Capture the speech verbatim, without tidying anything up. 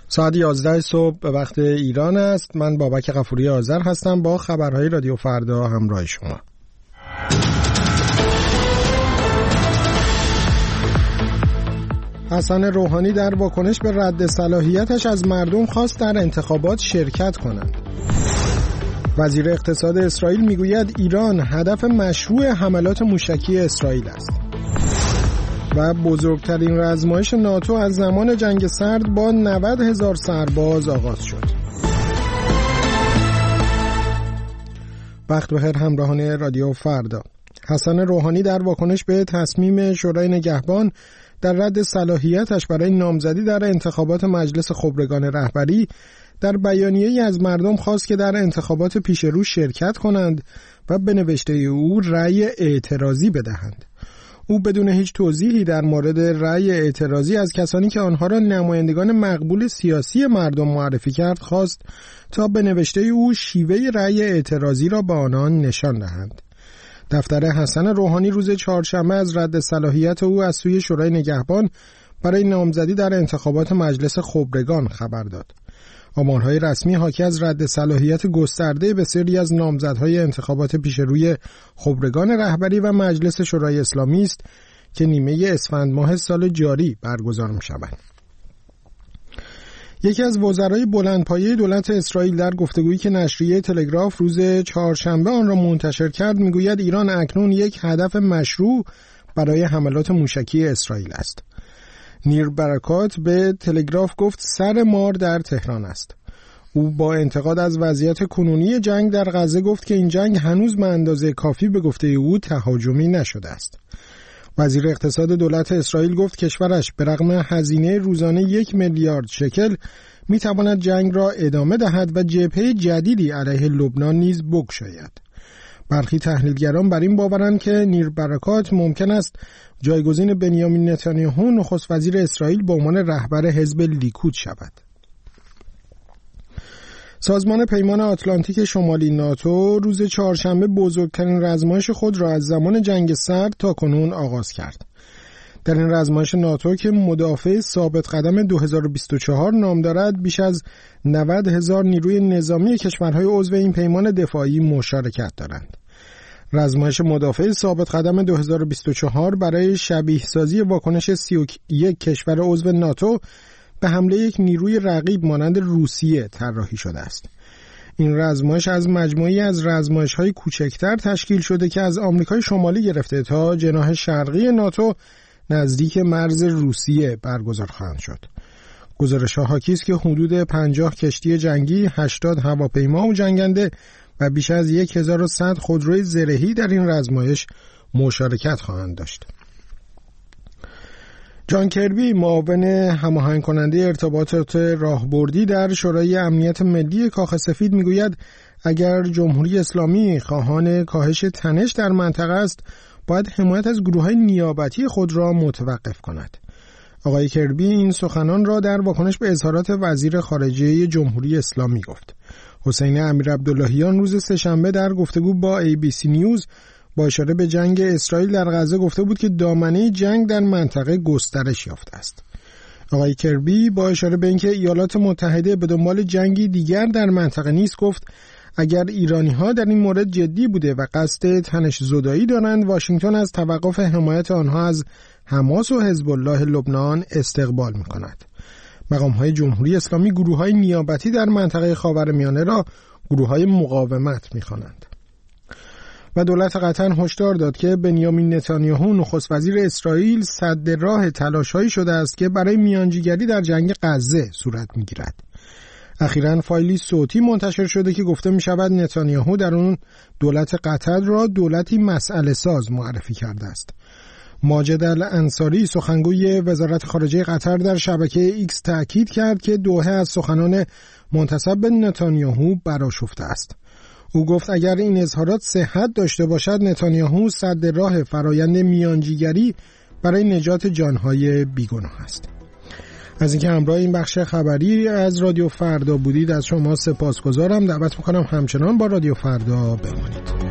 ساعت یازده صبح به وقت ایران است. من بابک غفوری آذر هستم با خبرهای رادیو فردا همراه شما. حسن روحانی در واکنش به رد صلاحیتش از مردم خواست در انتخابات شرکت کنند. وزیر اقتصاد اسرائیل میگوید ایران هدف مشروع حملات موشکی اسرائیل است. و بزرگترین رزمایش ناتو از زمان جنگ سرد با نود هزار سرباز آغاز شد. وقت بخیر همراهان رادیو فردا. حسن روحانی در واکنش به تصمیم شورای نگهبان در رد صلاحیتش برای نامزدی در انتخابات مجلس خبرگان رهبری در بیانیه‌ای از مردم خواست که در انتخابات پیش رو شرکت کنند و به نوشته او رأی اعتراضی بدهند. او بدون هیچ توضیحی در مورد رأی اعتراضی از کسانی که آنها را نمایندگان مقبول سیاسی مردم معرفی کرد خواست تا به نوشته او شیوه رأی اعتراضی را به آنان نشان دهند. دفتر حسن روحانی روز چهارشنبه از رد صلاحیت او از سوی شورای نگهبان برای نامزدی در انتخابات مجلس خبرگان خبر داد. آمارهای رسمی حاکی از رد صلاحیت گسترده بسیاری از نامزدهای انتخابات پیشروی خبرگان رهبری و مجلس شورای اسلامی است که نیمه اسفند ماه سال جاری برگزار می‌شود. یکی از وزرای بلندپایه دولت اسرائیل در گفتگویی که نشریه تلگراف روز چهارشنبه آن را منتشر کرد میگوید ایران اکنون یک هدف مشروع برای حملات موشکی اسرائیل است. نیر برکات به تلگراف گفت سر مار در تهران است. او با انتقاد از وضعیت کنونی جنگ در غزه گفت که این جنگ هنوز به اندازه کافی به گفته او تهاجمی نشده است. وزیر اقتصاد دولت اسرائیل گفت کشورش به رغم هزینه روزانه یک میلیارد شکل می تواند جنگ را ادامه دهد و جبهه جدیدی علیه لبنان نیز بگشاید. برخی تحلیلگران بر این باورند که نیر برکات ممکن است جایگزین بنیامین نتانیاهو نخست وزیر اسرائیل به عنوان رهبر حزب لیکود شود. سازمان پیمان آتلانتیک شمالی ناتو روز چهارشنبه بزرگترین رزمایش خود را از زمان جنگ سرد تا کنون آغاز کرد. در این رزمایش ناتو که مدافع ثابت قدم دو هزار و بیست و چهار نام دارد بیش از نود هزار نیروی نظامی کشورهای عضو این پیمان دفاعی مشارکت دارند. رزمایش مدافع ثابت قدم دو هزار و بیست و چهار برای شبیه سازی واکنش سی و یک کشور عضو ناتو به حمله یک نیروی رقیب مانند روسیه طراحی شده است. این رزمایش از مجموعی از رزمایش‌های کوچکتر تشکیل شده که از آمریکای شمالی گرفته تا جناح شرقی ناتو نزدیک مرز روسیه برگزار خواهند شد. گزارش‌ها حاکی است که حدود پنجاه کشتی جنگی، هشتاد هواپیما و جنگنده و بیش از هزار و صد خودروی زرهی در این رزمایش مشارکت خواهند داشت. جان کربی معاون هماهنگ کننده ارتباطات راهبردی در شورای امنیت ملی کاخ سفید میگوید اگر جمهوری اسلامی خواهان کاهش تنش در منطقه است باید حمایت از گروه‌های نیابتی خود را متوقف کند. آقای کربی این سخنان را در واکنش به اظهارات وزیر خارجه جمهوری اسلامی گفت. حسین امیرعبداللهیان روز سه‌شنبه در گفتگو با ای بی سی نیوز با اشاره به جنگ اسرائیل در غزه گفته بود که دامنه جنگ در منطقه گسترش یافته است. آقای کربی با اشاره به اینکه ایالات متحده به دنبال جنگی دیگر در منطقه نیست گفت اگر ایرانی‌ها در این مورد جدی بوده و قصد تنش زدایی دارند واشنگتن از توقف حمایت آنها از حماس و حزب الله لبنان استقبال می‌کند. مقام‌های جمهوری اسلامی گروه‌های نیابتی در منطقه خاورمیانه را گروه‌های مقاومت می‌خوانند. و دولت قطر هشدار داد که بنیامین نتانیاهو نخست وزیر اسرائیل سد راه تلاش‌هایی شده است که برای میانجیگری در جنگ غزه صورت می‌گیرد. اخیراً فایلی صوتی منتشر شده که گفته می‌شود نتانیاهو در اون دولت قطر را دولتی مسئله ساز معرفی کرده است. ماجد الانصاری سخنگوی وزارت خارجه قطر در شبکه ایکس تأکید کرد که دوحه از سخنان منتسب به نتانیاهو برآشفته است. او گفت اگر این اظهارات صحت داشته باشد نتانیاهو سد راه فرایند میانجیگری برای نجات جانهای بیگناه است. از اینکه همراه این بخش خبری از رادیو فردا بودید از شما سپاسگزارم. دعوت میکنم همچنان با رادیو فردا بمانید.